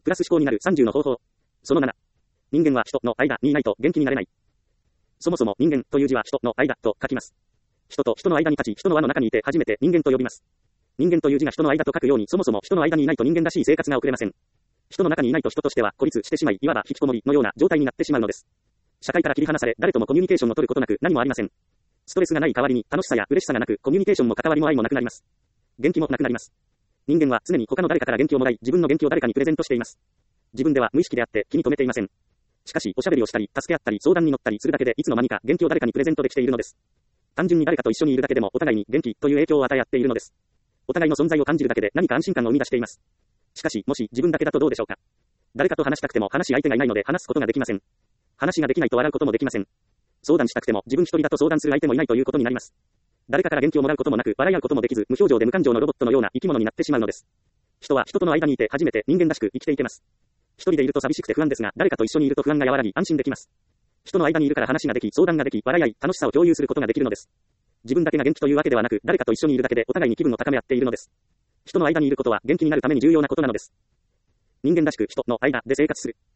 プラス思考になる30の方法。その7。人間は人の間にいないと元気になれない。そもそも人間という字は人の間と書きます。人と人の間に立ち、人の輪の中にいて初めて人間と呼びます。人間という字が人の間と書くように、そもそも人の間にいないと人間らしい生活が送れません。人の中にいないと人としては孤立してしまい、いわば引きこもりのような状態になってしまうのです。社会から切り離され、誰ともコミュニケーションを取ることなく何もありません。ストレスがない代わりに楽しさや嬉しさがなく、コミュニケーションも関わりも愛もなくなります。元気もなくなります。人間は常に他の誰かから元気をもらい、自分の元気を誰かにプレゼントしています。自分では無意識であって気に留めていません。しかし、おしゃべりをしたり、助け合ったり、相談に乗ったりするだけで、いつの間にか元気を誰かにプレゼントできているのです。単純に誰かと一緒にいるだけでも、お互いに元気という影響を与え合っているのです。お互いの存在を感じるだけで何か安心感を生み出しています。しかし、もし自分だけだとどうでしょうか。誰かと話したくても話し相手がいないので話すことができません。話ができないと笑うこともできません。相談したくても自分一人だと相談する相手もいないということになります。誰かから元気をもらうこともなく、笑い合うこともできず、無表情で無感情のロボットのような生き物になってしまうのです。人は人との間にいて初めて人間らしく生きていけます。一人でいると寂しくて不安ですが、誰かと一緒にいると不安が和らぎ安心できます。人の間にいるから話ができ、相談ができ、笑い合い、楽しさを共有することができるのです。自分だけが元気というわけではなく、誰かと一緒にいるだけでお互いに気分を高め合っているのです。人の間にいることは元気になるために重要なことなのです。人間らしく人の間で生活する。